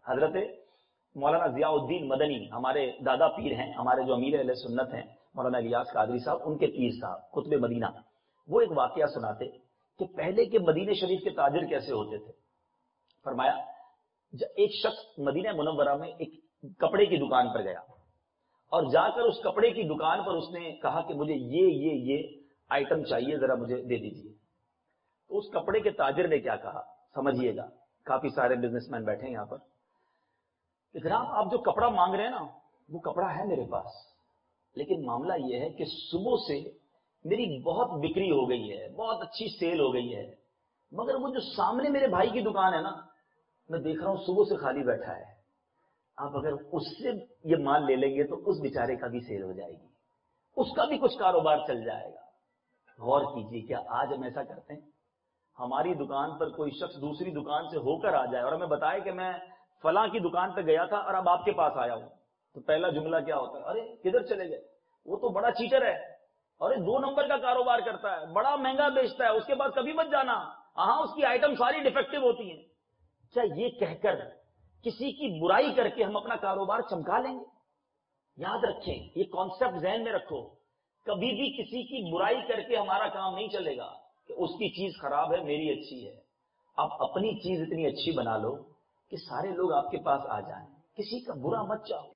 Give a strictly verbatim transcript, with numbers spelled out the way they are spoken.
حضرت مولانا ضیاء الدین مدنی ہمارے دادا پیر ہیں، ہمارے جو امیر اہل سنت ہیں مولانا الیاس قادری صاحب، ان کے پیر صاحب قطب مدینہ، وہ ایک واقعہ سناتے کہ پہلے کے مدینہ شریف کے تاجر کیسے ہوتے تھے۔ فرمایا ایک شخص مدینہ منورہ میں ایک کپڑے کی دکان پر گیا اور جا کر اس کپڑے کی دکان پر اس نے کہا کہ مجھے یہ یہ یہ آئٹم چاہیے، ذرا مجھے دے دیجیے۔ تو اس کپڑے کے تاجر نے کیا کہا، سمجھیے گا، کافی سارے بزنس مین بیٹھے ہیں یہاں پر، کہ جناب آپ جو کپڑا مانگ رہے ہیں نا وہ کپڑا ہے میرے پاس، لیکن معاملہ یہ ہے کہ صبح سے میری بہت بکری ہو گئی ہے، بہت اچھی سیل ہو گئی ہے، مگر وہ جو سامنے میرے بھائی کی دکان ہے نا، میں دیکھ رہا ہوں صبح سے خالی بیٹھا ہے، آپ اگر اس سے یہ مال لے لیں گے تو اس بیچارے کا بھی سیل ہو جائے گی، اس کا بھی کچھ کاروبار چل جائے گا۔ غور کیجیے، کیا آج ہم ایسا کرتے ہیں؟ ہماری دکان پر کوئی شخص دوسری دکان سے ہو کر آ جائے اور ہمیں بتائے کہ میں فلاں کی دکان پہ گیا تھا اور اب آپ کے پاس آیا ہوں، تو پہلا جملہ کیا ہوتا ہے؟ ارے کدھر چلے گئے، وہ تو بڑا چیٹر ہے، ارے دو نمبر کا کاروبار کرتا ہے، بڑا مہنگا بیچتا ہے، اس کے پاس کبھی مت جانا، ہاں اس کی آئٹم ساری ڈیفیکٹو ہوتی ہیں۔ کیا یہ کہہ کر کسی کی برائی کر کے ہم اپنا کاروبار چمکا لیں گے؟ یاد رکھیں، یہ کانسیپٹ ذہن میں رکھو، کبھی بھی کسی کی برائی کر کے ہمارا کام نہیں چلے گا کہ اس کی چیز خراب ہے میری اچھی ہے۔ آپ اپنی چیز اتنی اچھی بنا لو کہ سارے لوگ آپ کے پاس آ جائیں، کسی کا برا مت چاہو۔